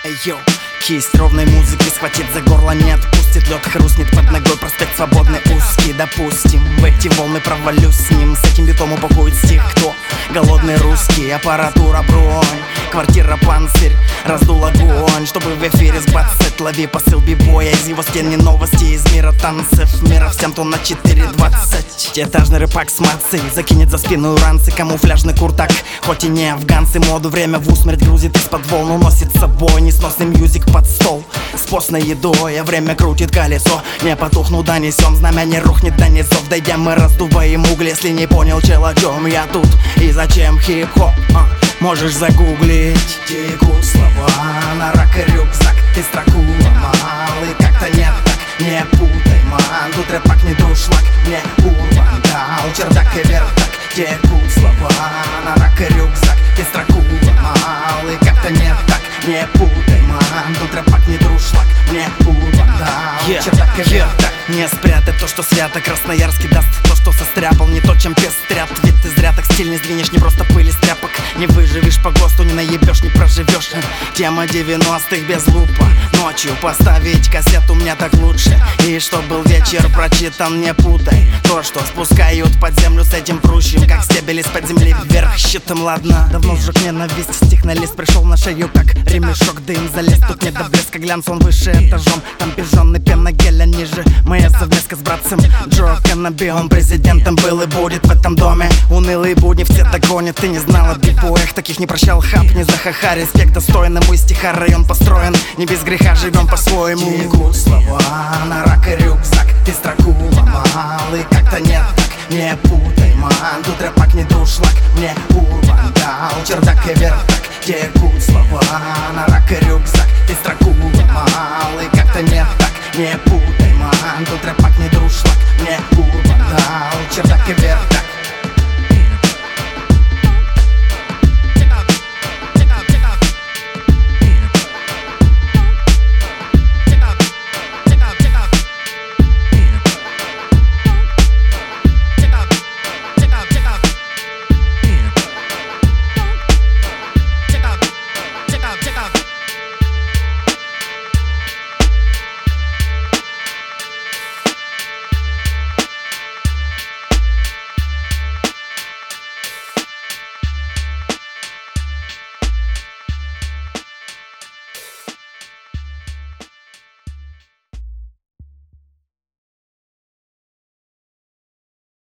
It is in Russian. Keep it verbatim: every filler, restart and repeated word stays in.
Эй, йоу, кисть ровной музыки схватит за горло, не отпустит. Лед хрустнет под ногой, проспект свободный узкий. Допустим, в эти волны провалюсь с ним. С этим битом упакует стих, кто голодный русский. Аппаратура бронь, квартира панцирь, раздул огонь, чтобы в эфире сбацать. Лови посыл бибоя, из его стен не новости, из мира танцев. Мира всем то на четыре двадцать. Этажный рыбак с мацей закинет за спину ранцы, камуфляжный куртак, хоть и не афганцы. Моду время в усмерть грузит из-под волн, уносит с собой несносный мьюзик под стол с постной едой, а время крутит колесо. Не потухну, да несем, знамя не рухнет до низов. Дойдя мы раздуваем угли, если не понял, чел, о чем я тут и зачем хип-хоп, а, можешь загуглить. Текут слова на рак и рюкзак, ты строку ломал, и как-то нет так, не путай, ман. Тут рэпак не друшлак, мне урбан дал чердак и вертак. Текут слова на рак и рюкзак, ты строку ломал, и как-то нет так, не путай, ман. Тут рэпак не друшлак, мне урбан дал yeah, чердак и вертак. Не спрятать то, что свято, Красноярский даст то, что состряпал, не то, чем пестрят. Ведь ты зря так стиль не сдвинешь, не просто пыль из тряпок. Не выживешь по ГОСТу, не наебешь, не проживешь. Тема девяностых без лупа. Ночью поставить кассету мне так лучше. И чтоб был вечер прочитан, не путай то, что спускают под землю с этим прущим, как стебель из-под земли вверх щитом, ладно. Давно сжег ненависть, стих на лист пришел на шею, как ремешок, дым залез. Тут не до блеска, глянц, он выше этажом. Там пижонный пена геля ниже. Моя совместка с братцем Джо Канаби, он президентом был и будет в этом доме. Унылые будни все догонят, ты не знала бипоях, таких не прощал хап, не захаха. Респект достойному, из стиха район построен, не без греха живем по-своему. Текут слова на рак и рюкзак, ты строку ломал, и как-то нет так, не путай, ман. Тут рэпак не друшлак, мне урбан дал чердак и вертак. Текут слова на рак и рюкзак, ты строку ломал, и как-то нет так, не путай, ман. Тут рэпак не